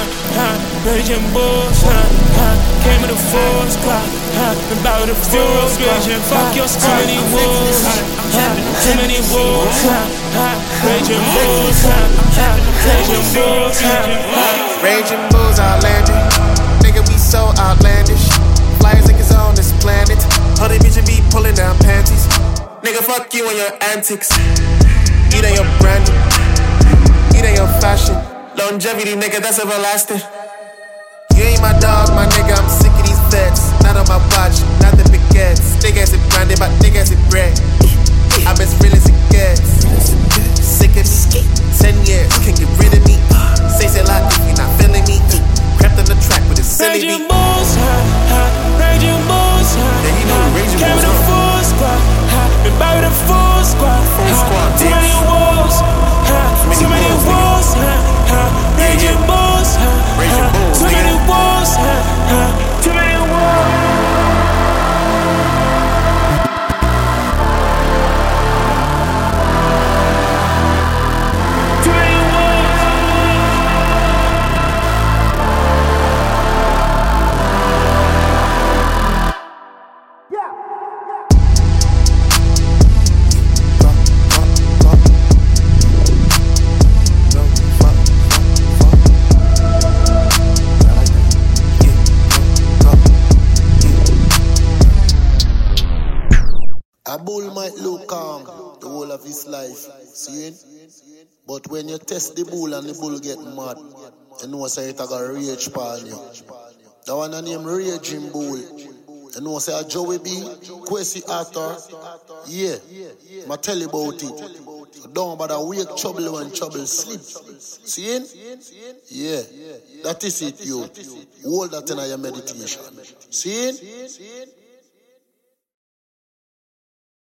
Raging bulls, came with a force, been bout the force, raging, fuck your too many wolves, too many wolves, raging bulls, raging bulls, raging bulls outlandish, nigga we so outlandish, flyers niggas on this planet, all they bitches be pulling down panties, nigga fuck you and your antics, it ain't your branding, it ain't your fashion, longevity nigga that's everlasting. You ain't my dog, my nigga, I'm sick of these feds. Not on my watch, not the baguettes. Nigga as it branded, but nigga as it bread. I'm as real as it gets. Sick of 10 years, can't get rid of me. Says a lot, you're not feeling me. Crept on the track with a silly beat. Raging bulls, raging bulls, yeah, you know raging bulls. Came with a full squad, been by with a full squad. Too many wolves, too many wolves, raging bulls, too many wolves, too many wolves. A bull might look calm the whole of his life, see? But when you test the bull and the bull get mad, you know say it a got rage upon you. That one a name Raging Bull. You know say a Joey B, Kwesi Arthur. Yeah, I tell you about it. So don't bother wake trouble when trouble sleep. See? Yeah, that is it, you. Hold that in your meditation. See?